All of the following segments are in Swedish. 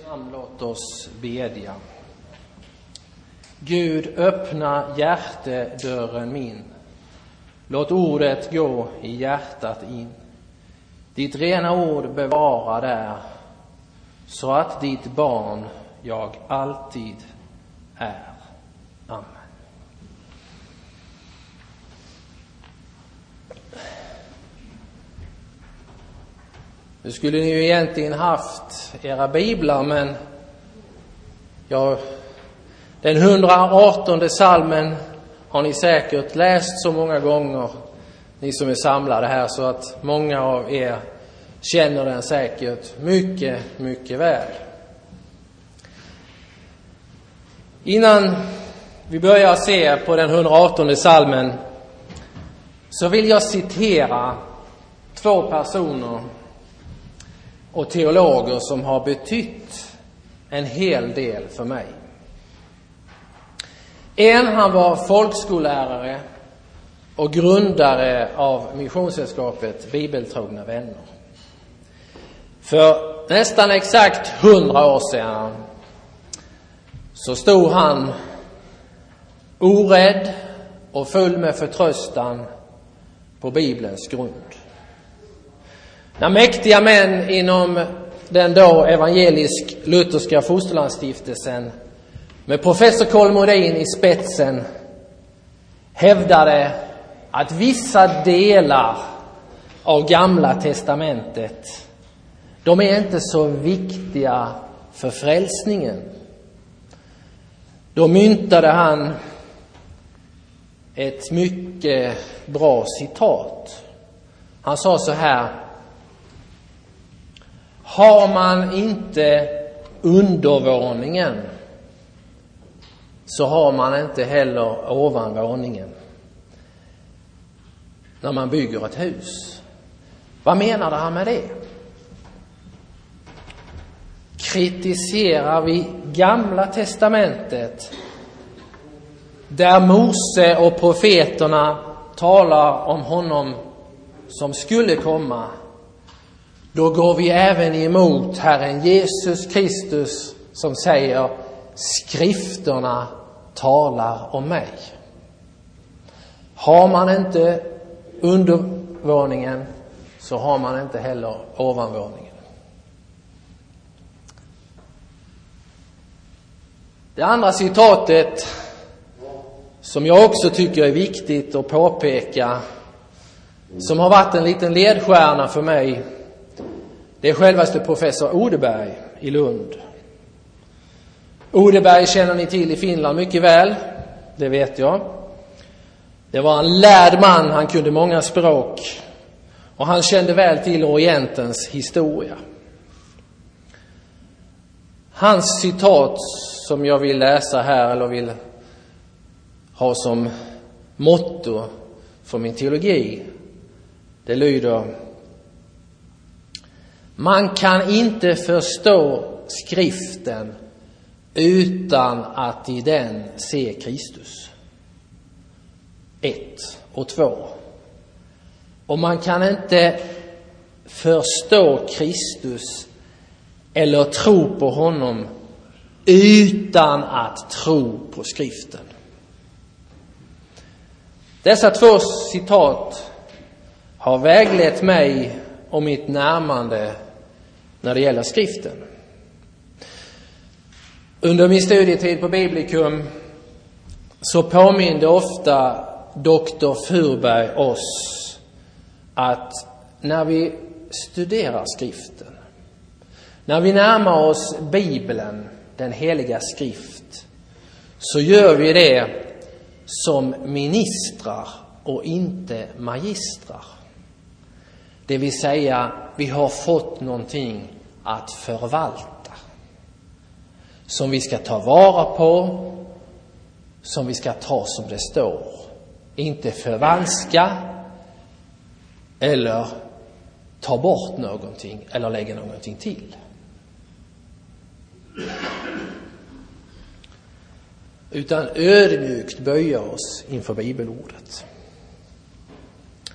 namn, låt oss bedja. Gud, öppna hjärtedörren min. Låt ordet gå i hjärtat in. Ditt rena ord bevara där, så att ditt barn jag alltid är. Amen. Nu skulle ni ju egentligen haft era biblar, men den 118:e psalmen har ni säkert läst så många gånger, ni som är samlade här, så att många av er känner den säkert mycket, mycket väl. Innan vi börjar se på den 118:e psalmen så vill jag citera två personer och teologer som har betytt en hel del för mig. Han var folkskollärare och grundare av missionssällskapet Bibeltrogna vänner. För nästan exakt 100 år sedan så stod han orädd och full med förtröstan på Bibelns grund. När mäktiga män inom den då evangelisk-lutherska fosterlandsstiftelsen med professor Kolmodin i spetsen hävdade att vissa delar av Gamla testamentet, de är inte så viktiga för frälsningen. Då myntade han ett mycket bra citat. Han sa så här: har man inte undervåningen så har man inte heller ovanvåningen när man bygger ett hus. Vad menade han med det? Kritiserar vi Gamla testamentet, där Mose och profeterna talar om honom som skulle komma, då går vi även emot Herren Jesus Kristus som säger: skrifterna talar om mig. Har man inte undervåningen så har man inte heller ovanvåningen. Det andra citatet som jag också tycker är viktigt att påpeka, som har varit en liten ledstjärna för mig, det är självaste professor Odeberg i Lund. Odeberg känner ni till i Finland mycket väl, det vet jag. Det var en lärd man, han kunde många språk och han kände väl till Orientens historia. Hans citat som jag vill läsa här, eller vill ha som motto för min teologi, det lyder: man kan inte förstå skriften utan att i den se Kristus. 1 och 2. Och man kan inte förstå Kristus eller tro på honom utan att tro på skriften. Dessa två citat har väglett mig och mitt närmande när det gäller skriften. Under min studietid på Biblikum så påminde ofta doktor Furberg oss att när vi studerar skriften, när vi närmar oss Bibeln, den heliga skrift, så gör vi det som ministrar och inte magistrar. Det vill säga, vi har fått någonting att förvalta, som vi ska ta vara på, som vi ska ta som det står. Inte förvanska eller ta bort någonting eller lägga någonting till. Utan ödmjukt böja oss inför bibelordet.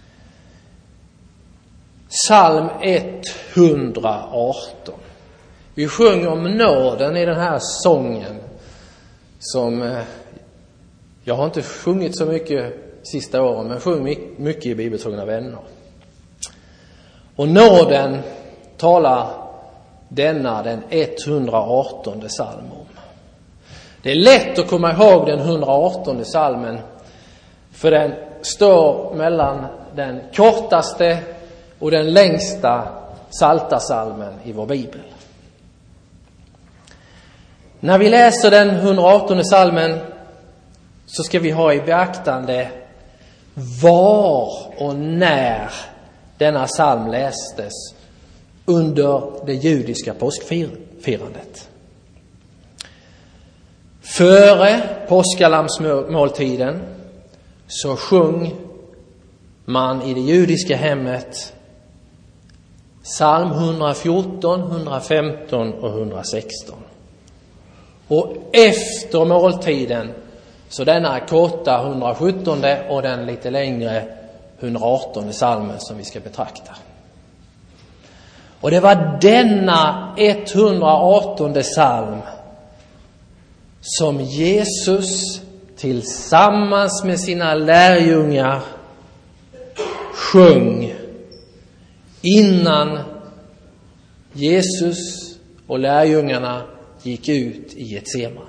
Psalm 118. Vi sjunger om nåden i den här sången som jag har inte sjungit så mycket sista åren, men sjung mycket i Bibeltrogna vänner. Och nåden talar denna den 118 psalm om. Det är lätt att komma ihåg den 118 psalmen, för den står mellan den kortaste och den längsta psaltarpsalmen i vår bibel. När vi läser den 118 psalmen så ska vi ha i beaktande var och när denna psalm lästes under det judiska påskfirandet. Före påskalamsmåltiden så sjöng man i det judiska hemmet psalm 114, 115 och 116. Och efter måltiden så denna korta 117 och den lite längre 118 psalmen som vi ska betrakta. Och det var denna 118 psalm som Jesus tillsammans med sina lärjungar sjöng innan Jesus och lärjungarna gick ut i Getsemane.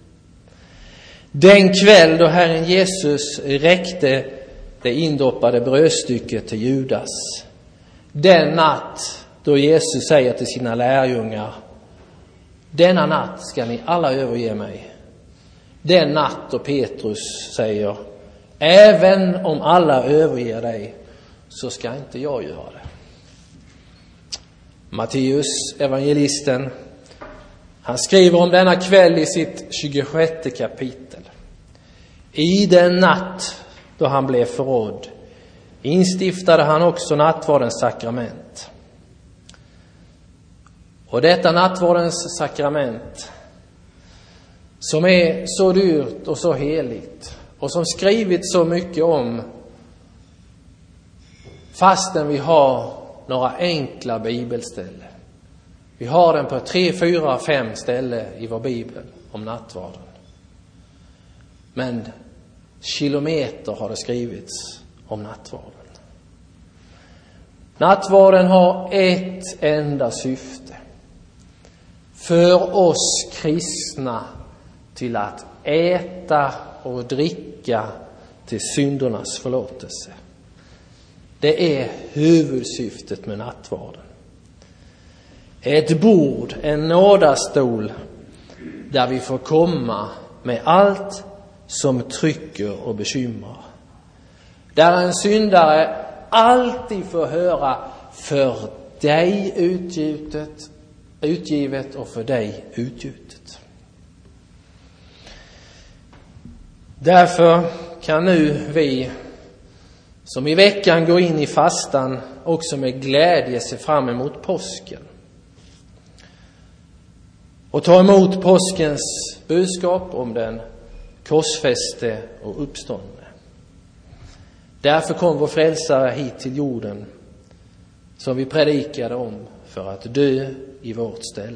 Den kväll då Herren Jesus räckte det indoppade brödstycket till Judas. Den natt då Jesus säger till sina lärjungar: denna natt ska ni alla överge mig. Den natt då Petrus säger: även om alla överger dig så ska inte jag göra det. Matteus, evangelisten, han skriver om denna kväll i sitt 26 kapitel. I den natt då han blev förrådd instiftade han också nattvardens sakrament. Och detta nattvardens sakrament, som är så dyrt och så heligt och som skrivits så mycket om, fastän vi har några enkla bibelställen. Vi har den på 3, 4, 5 ställen i vår bibel om nattvarden. Men kilometer har det skrivits om nattvarden. Nattvarden har ett enda syfte: för oss kristna till att äta och dricka till syndernas förlåtelse. Det är huvudsyftet med nattvarden. Ett bord, en nådastol där vi får komma med allt som trycker och bekymrar. Där en syndare alltid får höra: för dig utgivet och för dig utgjutet. Därför kan nu vi som i veckan går in i fastan också med glädje se fram emot påsken och ta emot påskens budskap om den korsfäste och uppståndne. Därför kom vår frälsare hit till jorden, som vi predikade om, för att dö i vårt ställe.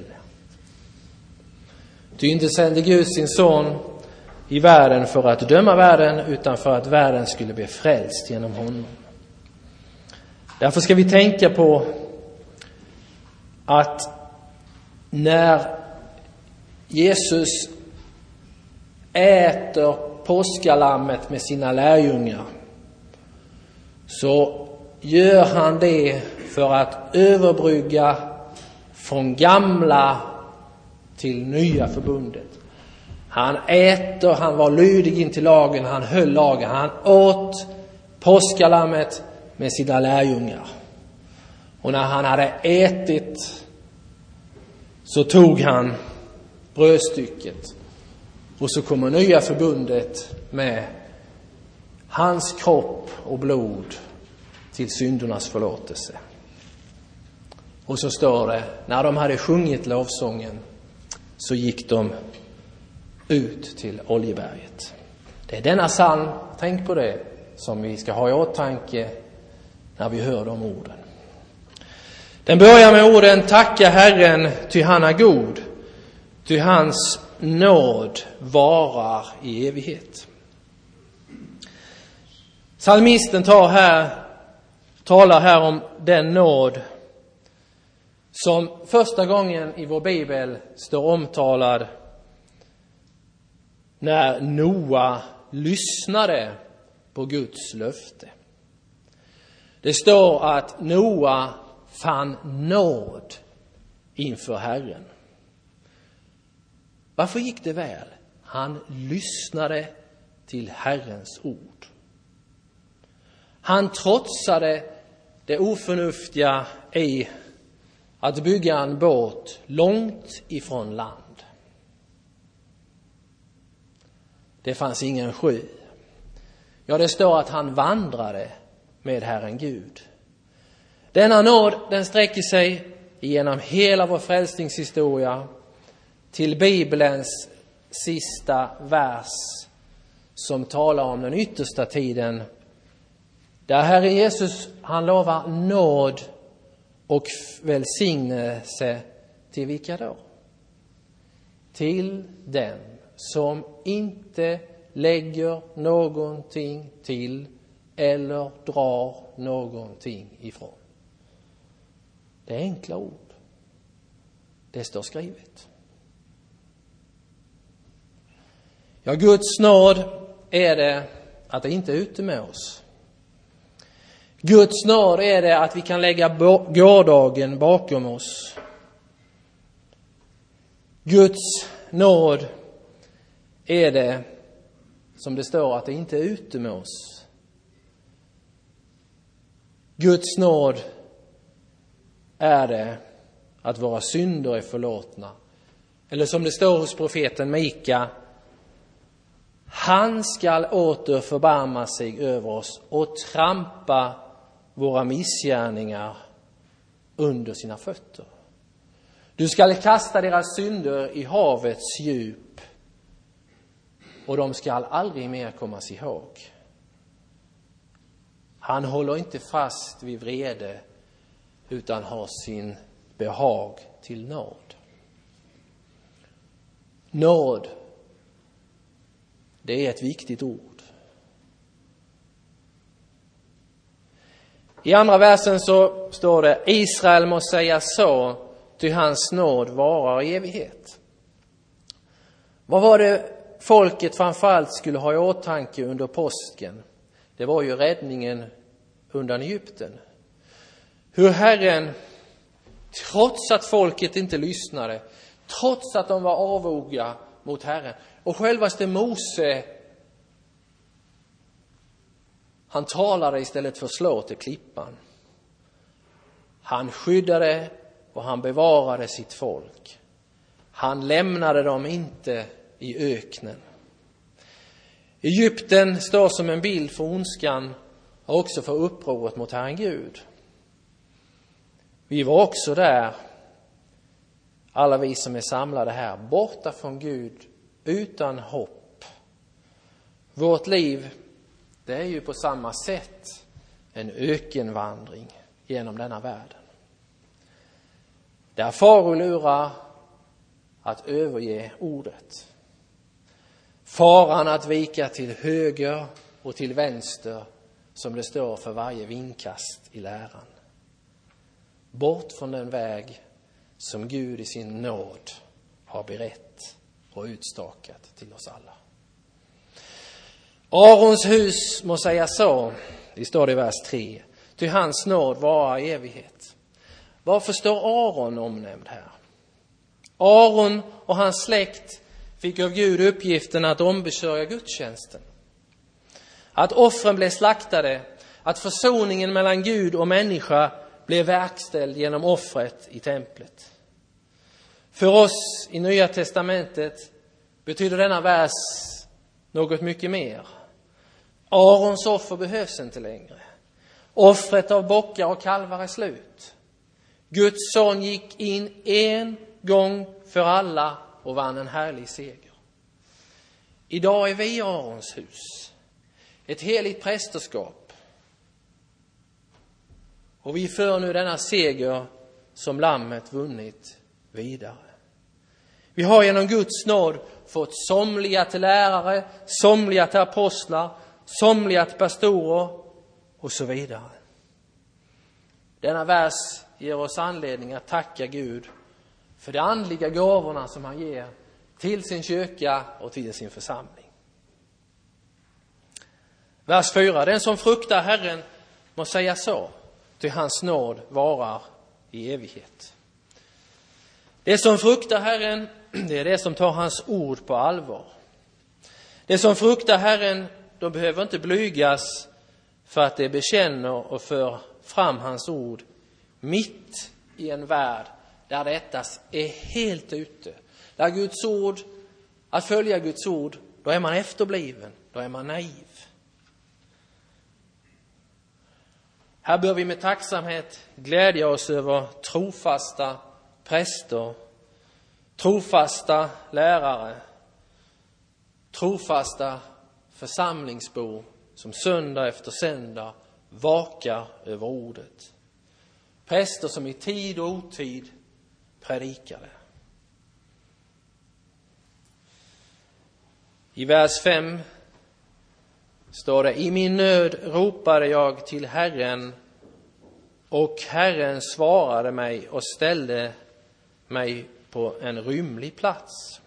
Ty inte sände Gud sin son i världen för att döma världen, utan för att världen skulle bli frälst genom honom. Därför ska vi tänka på att när Jesus äter påskalammet med sina lärjungar, så gör han det för att överbrygga från gamla till nya förbundet. Han äter, han var lydig in till lagen, han höll lagen, han åt påskalammet med sina lärjungar. Och när han hade ätit så tog han brödstycket, och så kommer nya förbundet med hans kropp och blod till syndernas förlåtelse. Och så står det, när de hade sjungit lovsången så gick de ut till Oljeberget. Det är denna psalm, tänk på det, som vi ska ha i åtanke när vi hör de orden. Den börjar med orden: tacka Herren, ty han är god, ty hans nåd varar i evighet. Psalmisten talar här om den nåd som första gången i vår bibel står omtalad när Noa lyssnade på Guds löfte. Det står att Noa fann nåd inför Herren. Varför gick det väl? Han lyssnade till Herrens ord. Han trotsade det oförnuftiga i att bygga en båt långt ifrån land. Det fanns ingen sjö. Ja, det står att han vandrade med Herren Gud. Denna nåd, den sträcker sig genom hela vår frälsningshistoria till Bibelns sista vers som talar om den yttersta tiden. Där Herre Jesus, han lovar nåd och välsignelse till vilka då? Till den som inte lägger någonting till eller drar någonting ifrån. Det är enkla ord. Det står skrivet. Ja, Guds nåd är det att det inte är ute med oss. Guds nåd är det att vi kan lägga gårdagen bakom oss. Guds nåd är det, som det står, att det inte är ute med oss. Guds nåd är det att våra synder är förlåtna. Eller som det står hos profeten Mika: han skall åter förbarma sig över oss och trampa våra missgärningar under sina fötter. Du skall kasta deras synder i havets djup, och de skall aldrig mer kommas ihåg. Han håller inte fast vid vrede, utan har sin behag till nåd. Nåd, det är ett viktigt ord. I andra versen så står det: Israel må säga så, ty hans nåd varar i evighet. Vad var det folket framförallt skulle ha i åtanke under påsken? Det var ju räddningen undan Egypten. Hur Herren, trots att folket inte lyssnade, trots att de var avoga mot Herren, och självaste Mose, han talade istället för slå till klippan. Han skyddade och han bevarade sitt folk. Han lämnade dem inte i öknen. Egypten står som en bild för ondskan och också för upproret mot Herren Gud. Vi var också där, alla vi som är samlade här, borta från Gud, utan hopp. Vårt liv, det är ju på samma sätt en ökenvandring genom denna världen. Där farao lurar att överge ordet. Faran att vika till höger och till vänster, som det står för varje vindkast i läran. Bort från den väg som Gud i sin nåd har berett och utstakat till oss alla. Arons hus må säga så, det står det i vers 3, ty hans nåd varar i evighet. Varför står Aron omnämnd här? Aron och hans släkt fick av Gud uppgiften att ombesörja gudstjänsten. Att offren blev slaktade, att försoningen mellan Gud och människa blev verkställd genom offret i templet. För oss i Nya testamentet betyder denna vers något mycket mer. Arons offer behövs inte längre. Offret av bockar och kalvar är slut. Guds son gick in en gång för alla och vann en härlig seger. Idag är vi Arons hus, ett heligt prästerskap. Och vi för nu denna seger som lammet vunnit vidare. Vi har genom Guds nåd fått somliga till lärare, somliga till apostlar, somliga till pastorer och så vidare. Denna vers ger oss anledning att tacka Gud för de andliga gåvorna som han ger till sin kyrka och till sin församling. Vers 4. Den som fruktar Herren må säga så, till hans nåd varar i evighet. Det som fruktar Herren, det är det som tar hans ord på allvar. Det som fruktar Herren, de behöver inte blygas för att det bekänner och för fram hans ord mitt i en värld där detta är helt ute. Där Guds ord, att följa Guds ord, då är man efterbliven, då är man naiv. Här bör vi med tacksamhet glädja oss över trofasta präster, trofasta lärare, trofasta församlingsbor som söndag efter söndag vakar över ordet. Präster som i tid och otid predikar det. I vers 5 står det: I min nöd ropade jag till Herren, och Herren svarade mig och ställde mig på en rymlig plats.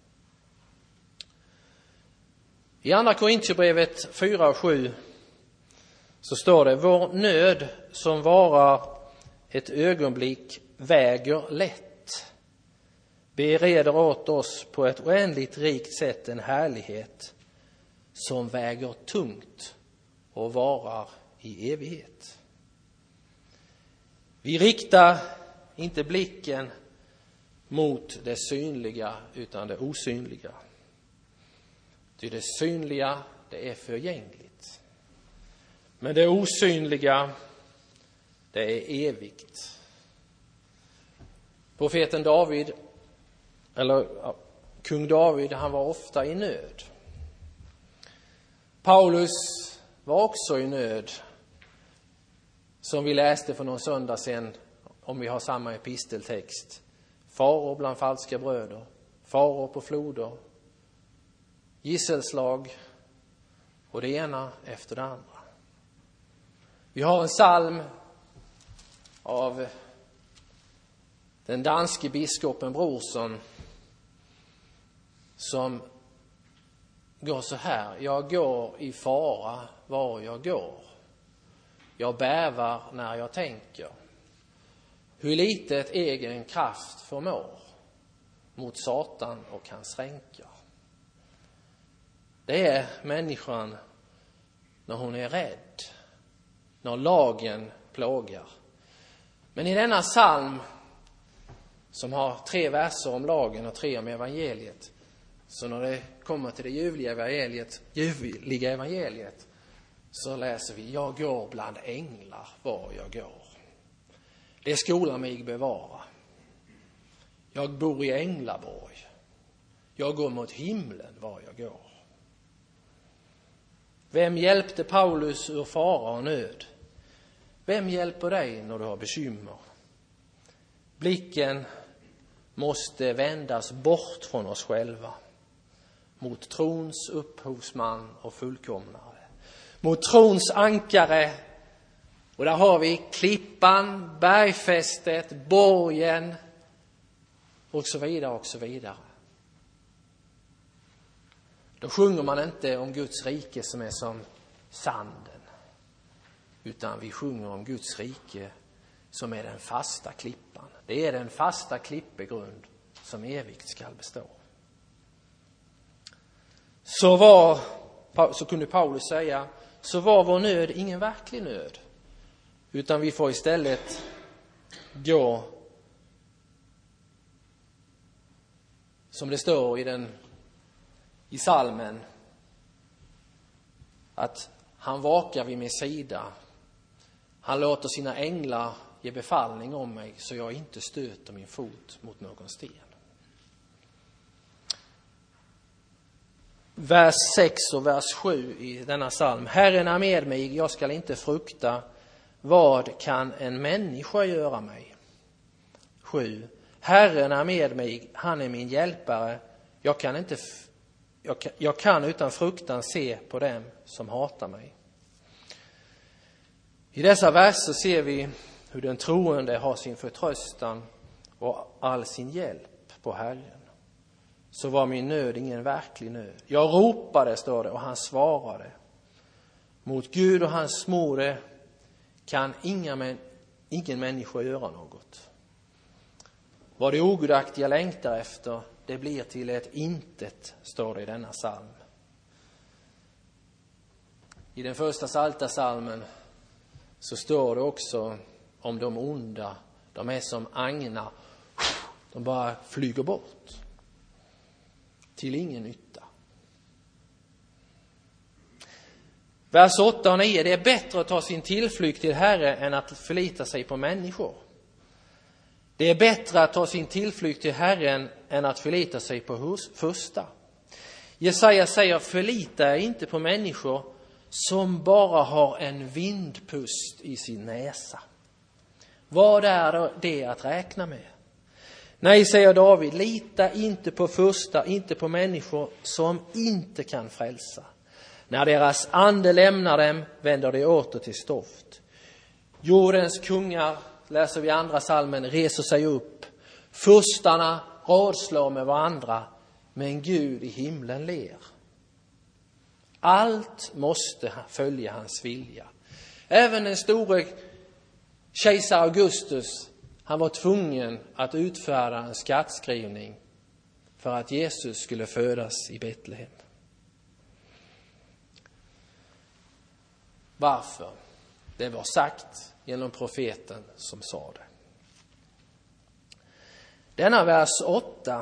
I andra Korintierbrevet 4 och 7 så står det: Vår nöd som varar ett ögonblick väger lätt, bereder åt oss på ett oändligt rikt sätt en härlighet som väger tungt och varar i evighet. Vi riktar inte blicken mot det synliga utan det osynliga. Ty det synliga, det är förgängligt. Men det osynliga, det är evigt. Profeten David, kung David, han var ofta i nöd. Paulus var också i nöd, som vi läste för någon söndag sedan, om vi har samma episteltext. Faror bland falska bröder, faror på floder, gisselslag och det ena efter det andra. Vi har en psalm av den danske biskopen Brorson som går så här: Jag går i fara var jag går. Jag bävar när jag tänker. Hur litet egen kraft förmår mot Satan och hans ränkar. Det är människan när hon är rädd, när lagen plågar. Men i denna psalm, som har 3 verser om lagen och 3 om evangeliet, så när det kommer till det ljuvliga evangeliet så läser vi: Jag går bland änglar var jag går. Det skola mig bevara. Jag bor i Änglaborg. Jag går mot himlen var jag går. Vem hjälpte Paulus ur fara och nöd? Vem hjälper dig när du har bekymmer? Blicken måste vändas bort från oss själva, mot trons upphovsman och fullkomnare, mot trons ankare. Och där har vi klippan, bergfästet, borgen och så vidare och så vidare. Då sjunger man inte om Guds rike som är som sanden, utan vi sjunger om Guds rike som är den fasta klippan. Det är den fasta klippegrund som evigt skall bestå. Så kunde Paulus säga, så var vår nöd ingen verklig nöd, utan vi får istället gå, som det står i salmen, att han vakar vid min sida. Han låter sina änglar ge befallning om mig så jag inte stöter min fot mot någon sten. Vers 6 och vers 7 i denna psalm. Herren är med mig, jag skall inte frukta. Vad kan en människa göra mig? 7. Herren är med mig, han är min hjälpare. Jag kan utan fruktan se på dem som hatar mig. I dessa verser ser vi hur den troende har sin förtröstan och all sin hjälp på Herren. Så var min nöd ingen verklig nöd. Jag ropade, står det, och han svarade. Mot Gud och hans smorde kan ingen människa göra något. Vad det ogudaktiga längtar efter, det blir till ett intet, står det i denna psalm. I den första psaltarpsalmen så står det också om de onda. De är som agnar. De bara flyger bort. Till ingen nytta. Vers 8 och 9. Det är bättre att ta sin tillflykt till Herre än att förlita sig på människor. Det är bättre att ta sin tillflykt till Herren än att förlita sig på första. Jesaja säger, förlita er inte på människor som bara har en vindpust i sin näsa. Vad är det att räkna med? Nej, säger David, lita inte på första, inte på människor som inte kan frälsa. När deras ande lämnar dem vänder de åter till stoft. Jordens kungar, läser vi andra psalmen, reser sig upp. Furstarna rådslår med varandra, men Gud i himlen ler. Allt måste följa hans vilja. Även den store kejsar Augustus, han var tvungen att utfärda en skattskrivning för att Jesus skulle födas i Betlehem. Varför? Det var sagt genom profeten som sa det. Denna vers 8,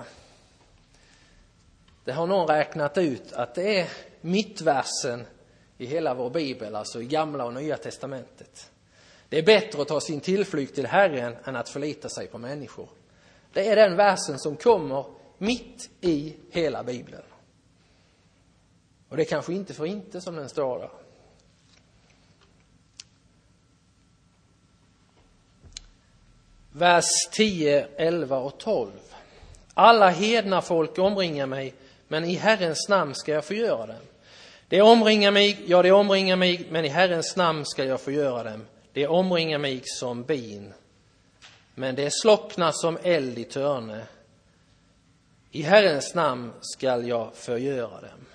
det har någon räknat ut att det är mittversen i hela vår bibel, alltså i Gamla och Nya testamentet. Det är bättre att ta sin tillflykt till Herren än att förlita sig på människor. Det är den versen som kommer mitt i hela Bibeln. Och det är kanske inte för inte som den står där. Vers 10, 11 och 12. Alla hedna folk omringar mig, men i Herrens namn ska jag förgöra dem. Det omringar mig, men i Herrens namn ska jag förgöra dem. Det omringar mig som bin, men det slocknar som eld i törne. I Herrens namn ska jag förgöra dem.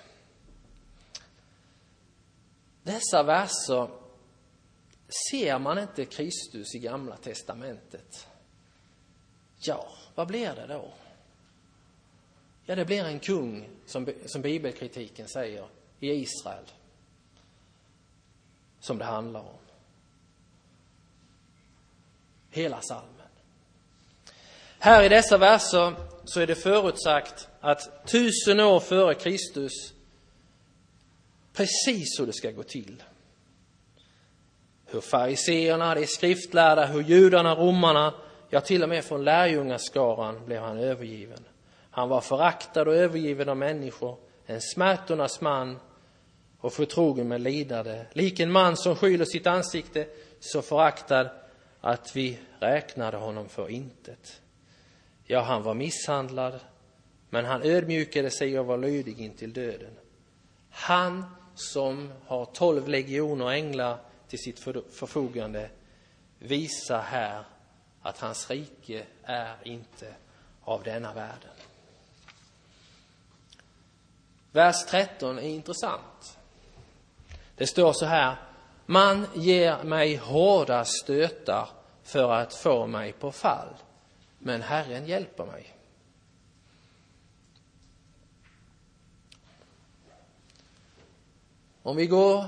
Dessa verser ser man inte Kristus i Gamla testamentet. Ja, vad blir det då? Ja, det blir en kung, som bibelkritiken säger, i Israel. Som det handlar om. Hela psalmen. Här i dessa verser så är det förutsagt att 1000 år före Kristus, precis så det ska gå till. Hur fariseerna, de skriftlärda, hur judarna, romarna, ja till och med från lärjungaskaran blev han övergiven. Han var föraktad och övergiven av människor, en smärtornas man och förtrogen med lidande. Lik en man som skyller sitt ansikte, så föraktad att vi räknade honom för intet. Ja, han var misshandlad, men han ödmjukade sig och var lydig intill döden. Han som har 12 legioner änglar till sitt förfogande visar här att hans rike är inte av denna världen. Vers 13 är intressant. Det står så här: man ger mig hårda stötar för att få mig på fall, men Herren hjälper mig. Om vi går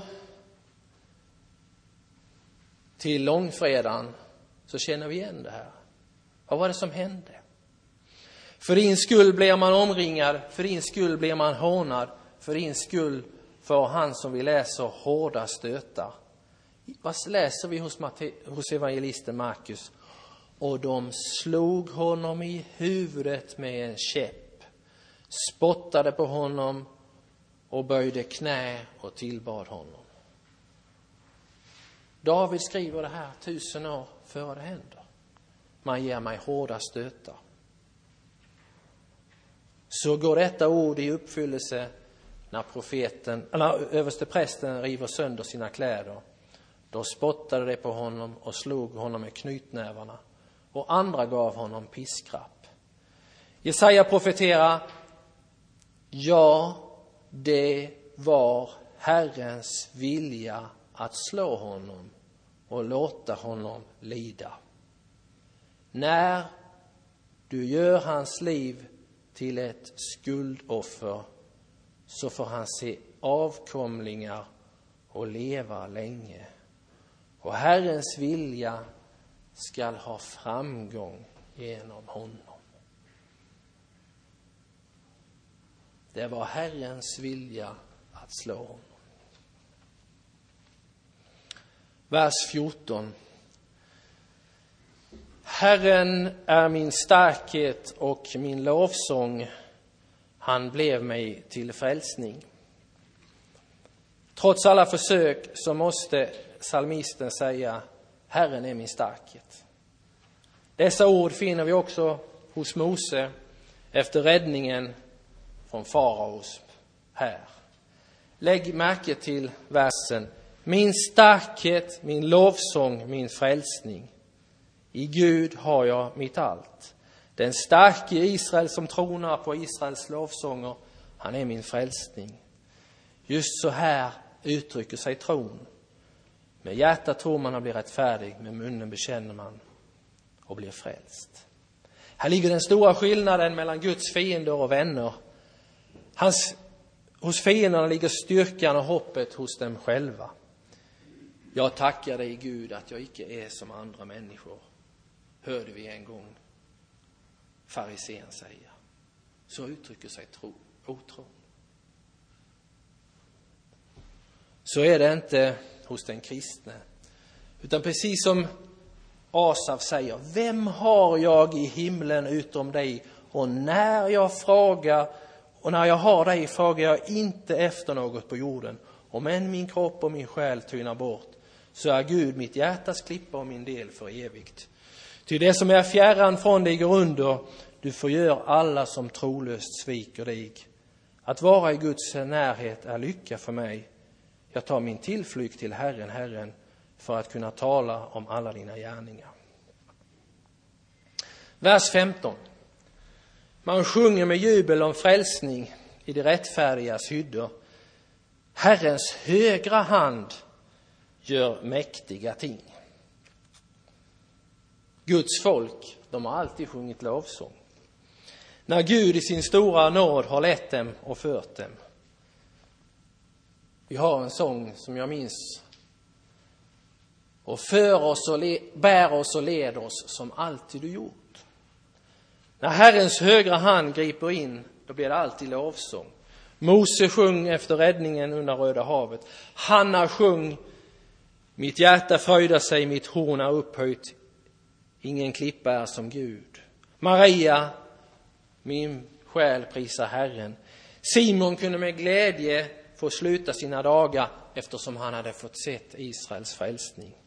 till långfredagen så känner vi igen det här. Vad var det som hände? För din skull blir man omringad, för din skull blir man hånad, för din skull får han som vi läser hårda stötar. Vad läser vi hos evangelisten Markus? Och de slog honom i huvudet med en käpp, spottade på honom och böjde knä och tillbad honom. David skriver det här 1000 år före det händer. man ger mig hårda stötar. Så går detta ord i uppfyllelse när översteprästen river sönder sina kläder. Då spottade de på honom och slog honom med knytnävarna, och andra gav honom piskrapp. Jesaja profeterar: ja, det var Herrens vilja att slå honom och låta honom lida. När du gör hans liv till ett skuldoffer, så får han se avkomlingar och leva länge. Och Herrens vilja skall ha framgång genom honom. Det var Herrens vilja att slå honom. Vers 14. Herren är min starkhet och min lovsång. Han blev mig till frälsning. Trots alla försök så måste psalmisten säga: Herren är min starkhet. Dessa ord finner vi också hos Mose efter räddningen från faraos här. Lägg märke till versen: min starkhet, min lovsång, min frälsning. I Gud har jag mitt allt. Den starke Israel som tronar på Israels lovsånger, han är min frälsning. Just så här uttrycker sig tron. Med hjärtat tror man och blir rättfärdig, med munnen bekänner man och blir frälst. Här ligger den stora skillnaden mellan Guds fiender och vänner. Hos fienderna ligger styrkan och hoppet hos dem själva. Jag tackar dig, Gud, att jag icke är som andra människor, hörde vi en gång farisén säga. Så uttrycker sig otron. Så är det inte hos den kristne. Utan precis som Asaf säger: vem har jag i himlen utom dig? Och när jag har dig frågar jag inte efter något på jorden. Om än min kropp och min själ tynar bort, så är Gud mitt hjärtas klippa och min del för evigt. Ty det som är fjärran från dig går under. Du förgör alla som trolöst sviker dig. Att vara i Guds närhet är lycka för mig. Jag tar min tillflykt till Herren, Herren, för att kunna tala om alla dina gärningar. Vers 15. Man sjunger med jubel om frälsning i det rättfärdigas hyddor. Herrens högra hand gör mäktiga ting. Guds folk, de har alltid sjungit lovsång. När Gud i sin stora nåd har lett dem och fört dem. Vi har en sång som jag minns. Och för oss och bär oss och led oss som alltid du gjort. När Herrens högra hand griper in, då blir det alltid lovsång. Mose sjöng efter räddningen under Röda havet. Hanna sjöng: mitt hjärta fröjdar sig, mitt horn är upphöjt. Ingen klippa är som Gud. Maria: min själ prisar Herren. Simon kunde med glädje få sluta sina dagar eftersom han hade fått sett Israels frälsning.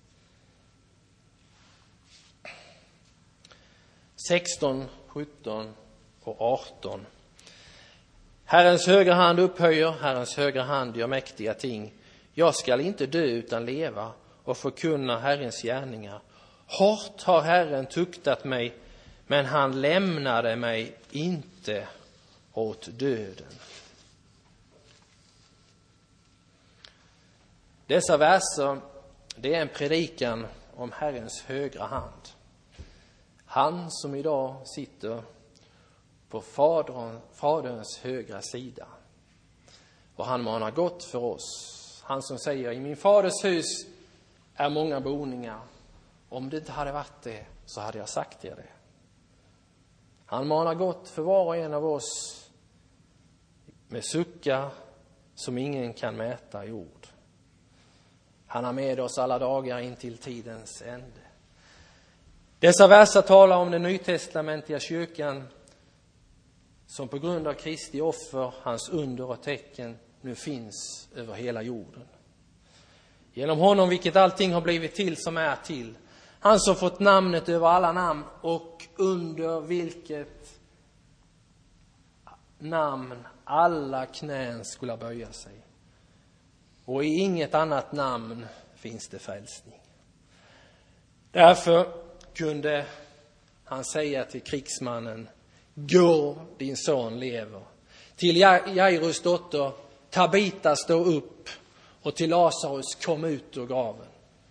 16, 17 och 18. Herrens högra hand upphöjer, Herrens högra hand gör mäktiga ting. Jag skall inte dö utan leva och förkunna Herrens gärningar. Hårt har Herren tuktat mig, men han lämnade mig inte åt döden. Dessa verser, det är en predikan om Herrens högra hand. Han som idag sitter på faderns högra sida. Och han manar gott för oss. Han som säger: i min faders hus är många boningar. Om det inte hade varit det, så hade jag sagt er det. Han manar gott för var och en av oss med suckar som ingen kan mäta i ord. Han är med oss alla dagar in till tidens ände. Dessa verser talar om den nytestamentliga kyrkan som på grund av Kristi offer, hans under och tecken, nu finns över hela jorden. Genom honom, vilket allting har blivit till som är till, Han som fått namnet över alla namn och under vilket namn alla knän skulle böja sig. Och i inget annat namn finns det frälsning. Därför kunde han säga till krigsmannen: gå, din son lever. Till Jairus dotter: Tabita, stå upp. Och till Lazarus: kom ut ur graven.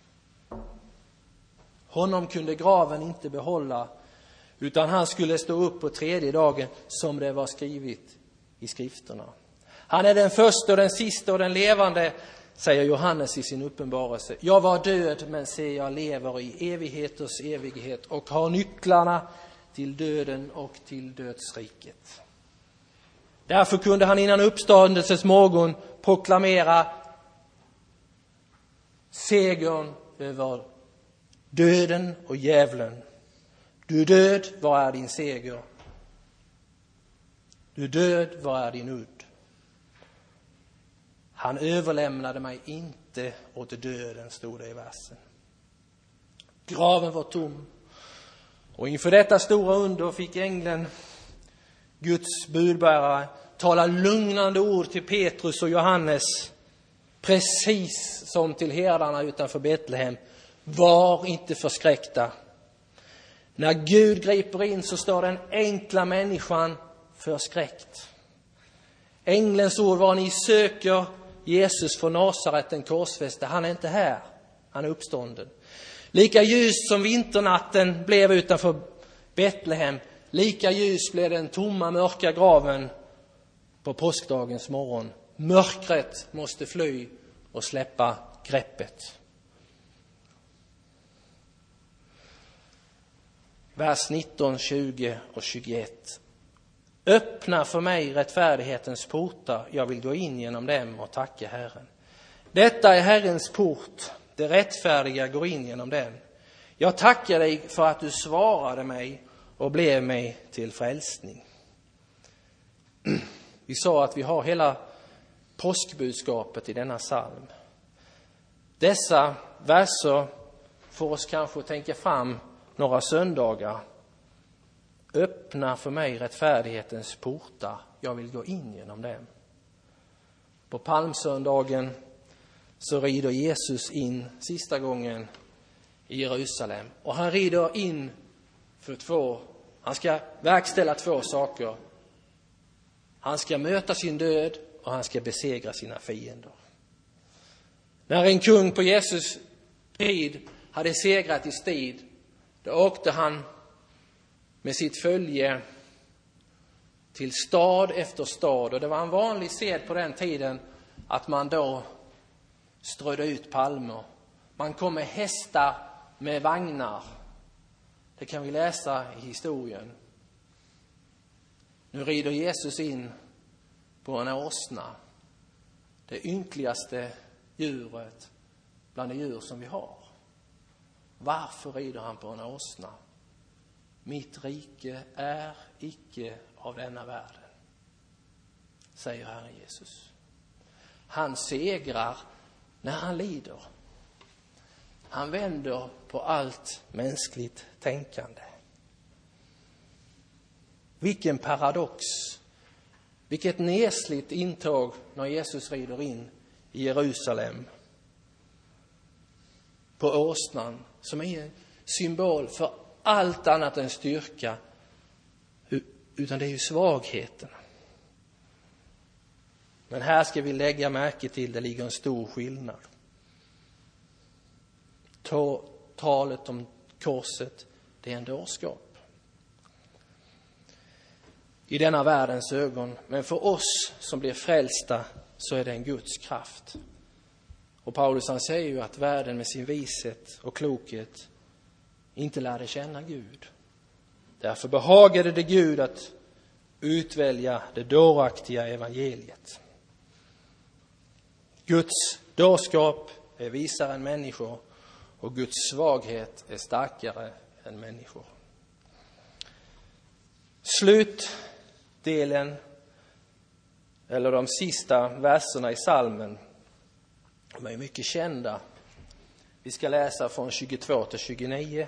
Honom kunde graven inte behålla, utan han skulle stå upp på tredje dagen, som det var skrivet i skrifterna. Han är den första och den sista och den levande, säger Johannes i sin uppenbarelse. Jag var död, men se, jag lever i evigheters evighet och har nycklarna till döden och till dödsriket. Därför kunde han innan uppståndelsens morgon proklamera segern över döden och djävulen. Du död, var är din seger? Du död, var är din udd? Han överlämnade mig inte åt döden, stod det i versen. Graven var tom. Och inför detta stora under fick ängeln, Guds budbärare, tala lugnande ord till Petrus och Johannes, precis som till herdarna utanför Betlehem. Var inte förskräckta. När Gud griper in så står den enkla människan förskräckt. Änglens ord var: ni söker Jesus från Nasaret, den korsfäste. Han är inte här, han är uppstånden. Lika ljus som vinternatten blev utanför Betlehem, lika ljus blev den tomma mörka graven på påskdagens morgon. Mörkret måste fly och släppa greppet. Vers 19, 20 och 21. Öppna för mig rättfärdighetens portar, jag vill gå in genom dem och tacka Herren. Detta är Herrens port, det rättfärdiga går in genom den. Jag tackar dig för att du svarade mig och blev mig till frälsning. Vi sa att vi har hela påskbudskapet i denna psalm. Dessa verser får oss kanske tänka fram några söndagar. Öppna för mig rättfärdighetens portar, jag vill gå in genom dem. På palmsöndagen så rider Jesus in sista gången i Jerusalem. Och han rider in för han ska verkställa två saker. Han ska möta sin död och han ska besegra sina fiender. När en kung på Jesus tid hade segrat i strid, då åkte han med sitt följe till stad efter stad. Och det var en vanlig sed på den tiden att man då strödde ut palmer. Man kom med hästar med vagnar. Det kan vi läsa i historien. Nu rider Jesus in på en åsna. Det ynkligaste djuret bland de djur som vi har. Varför rider han på en åsna? Mitt rike är icke av denna världen, säger Herren Jesus. Han segrar när han lider. Han vänder på allt mänskligt tänkande. Vilken paradox. Vilket nesligt intåg när Jesus rider in i Jerusalem på åsnan, som är en symbol för allt annat än styrka, utan det är ju svagheten. Men här ska vi lägga märke till, det ligger en stor skillnad. Talet om korset, det är en dårskap i denna världens ögon. Men för oss som blir frälsta så är det en Guds kraft. Och Paulus han säger ju att världen med sin vishet och klokhet inte lärde känna Gud. Därför behagade det Gud att utvälja det dåraktiga evangeliet. Guds dårskap är visare än människor och Guds svaghet är starkare än människor. Slutdelen, eller de sista verserna i psalmen, de är mycket kända. Vi ska läsa från 22 till 29.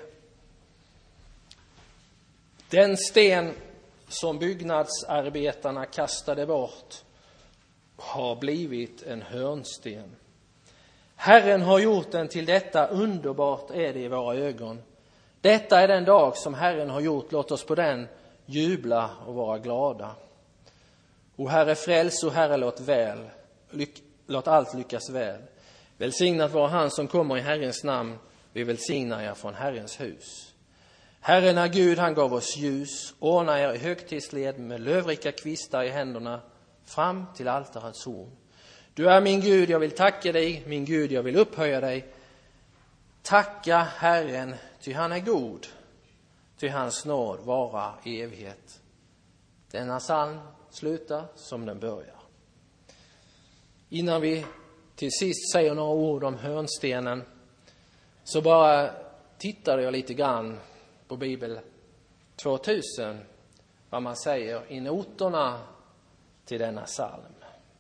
Den sten som byggnadsarbetarna kastade bort har blivit en hörnsten. Herren har gjort den till detta, underbart är det i våra ögon. Detta är den dag som Herren har gjort, låt oss på den jubla och vara glada. O Herre, fräls, o Herre, låt allt lyckas väl. Välsignat vara han som kommer i Herrens namn, vi välsignar er från Herrens hus. Herren är Gud, han gav oss ljus, ordna er i högtidsled med lövrika kvistar i händerna fram till altarets horn. Du är min Gud, jag vill tacka dig, min Gud, jag vill upphöja dig. Tacka Herren, ty han är god, ty hans nåd vara i evighet. Denna psalm slutar som den börjar. Innan vi till sist säger några ord om hörnstenen så bara tittade jag lite grann på Bibel 2000, vad man säger i noterna till denna psalm.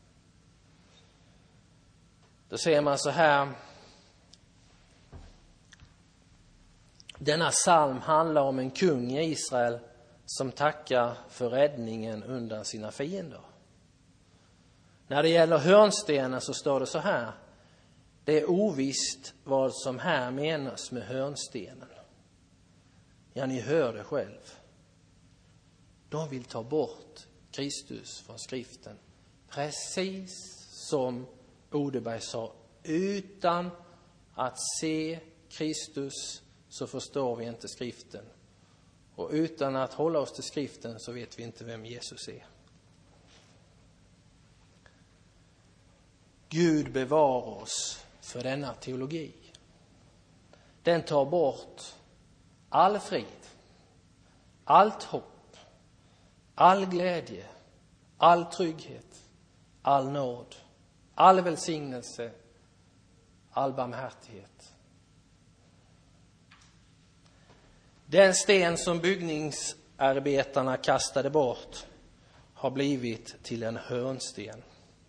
Då ser man så här: denna psalm handlar om en kung i Israel som tackar för räddningen undan sina fiender. När det gäller hörnstenen så står det så här: det är ovisst vad som här menas med hörnstenen. Ja, ni hör det själv. De vill ta bort Kristus från skriften. Precis som Odeberg sa, utan att se Kristus så förstår vi inte skriften. Och utan att hålla oss till skriften så vet vi inte vem Jesus är. Gud bevarar oss för denna teologi. Den tar bort all frid, allt hopp, all glädje, all trygghet, all nåd, all välsignelse, all barmhärtighet. Den sten som byggningsarbetarna kastade bort har blivit till en hörnsten.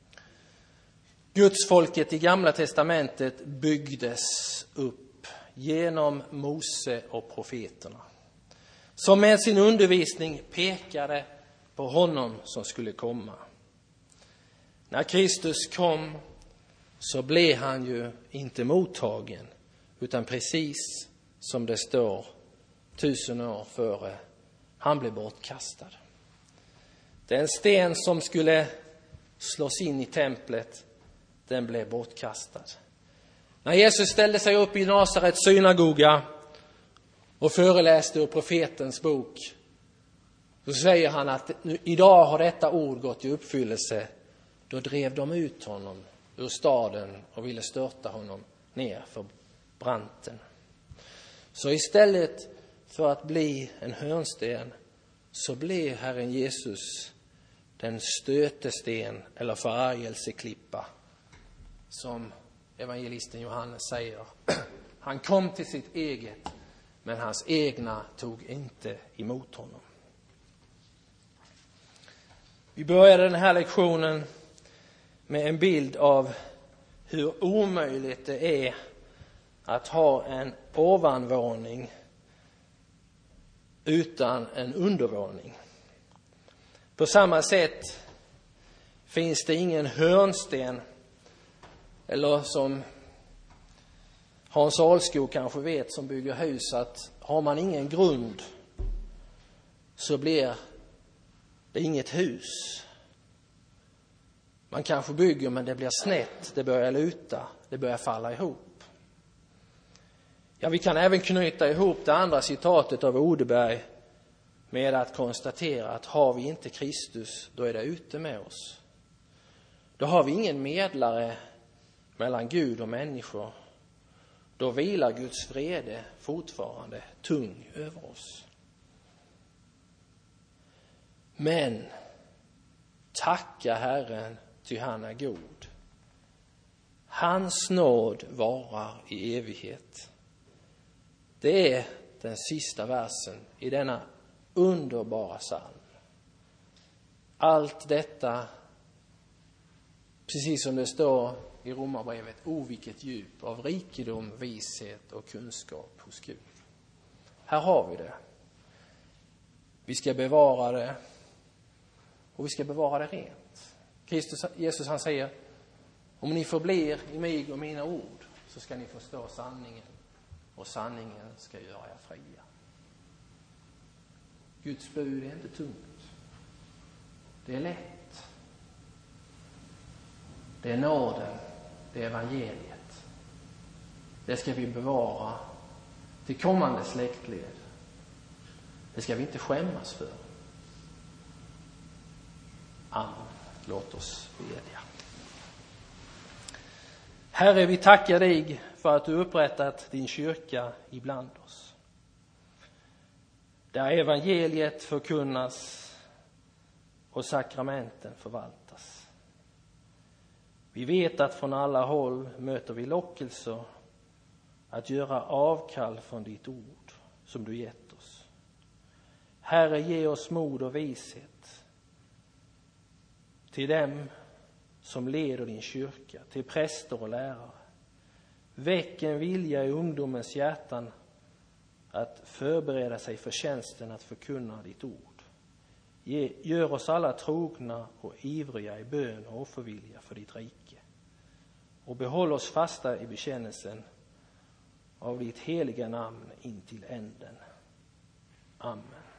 Guds folket i Gamla testamentet byggdes upp genom Mose och profeterna, som med sin undervisning pekade på honom som skulle komma. När Kristus kom så blev han ju inte mottagen, utan precis som det står 1000 år före, han blev bortkastad. Den sten som skulle slås in i templet, den blev bortkastad. När Jesus ställde sig upp i Nasarets synagoga och föreläste ur profetens bok, så säger han att idag har detta ord gått i uppfyllelse. Då drev de ut honom ur staden och ville störta honom ner för branten. Så istället för att bli en hörnsten så blev Herren Jesus den stötesten eller förargelseklippa, som evangelisten Johannes säger. Han kom till sitt eget, men hans egna tog inte emot honom. Vi började den här lektionen med en bild av hur omöjligt det är att ha en ovanvåning utan en undervåning. På samma sätt finns det ingen hörnsten, eller som Hans Alskog kanske vet som bygger hus, att har man ingen grund så blir det inget hus. Man kanske bygger men det blir snett, det börjar luta, det börjar falla ihop. Ja, vi kan även knyta ihop det andra citatet av Odeberg med att konstatera att har vi inte Kristus, då är det ute med oss. Då har vi ingen medlare mellan Gud och människor. Då vilar Guds vrede fortfarande tung över oss. Men tacka Herren, ty han är god. Hans nåd varar i evighet. Det är den sista versen i denna underbara psalm. Allt detta, precis som det står i Romarbrevet, vilket djup av rikedom, vishet och kunskap hos Gud. Här har vi det. Vi ska bevara det, och vi ska bevara det rent. Jesus han säger, om ni förblir i mig och mina ord så ska ni förstå sanningen, och sanningen ska göra er fria. Guds bud är inte tungt. Det är lätt. Det är nåden. Det är evangeliet. Det ska vi bevara till kommande släktled. Det ska vi inte skämmas för. Amen. Låt oss bedja. Herre, vi tackar dig för att du upprättat din kyrka ibland oss. Där evangeliet förkunnas och sakramenten förvaltas. Vi vet att från alla håll möter vi lockelser att göra avkall från ditt ord som du gett oss. Herre, ge oss mod och vishet till dem som leder din kyrka, till präster och lärare. Väck en vilja i ungdomens hjärtan att förbereda sig för tjänsten att förkunna ditt ord. Gör oss alla trogna och ivriga i bön och offervilja för ditt rike. Och behåll oss fasta i bekännelsen av ditt heliga namn in till änden. Amen.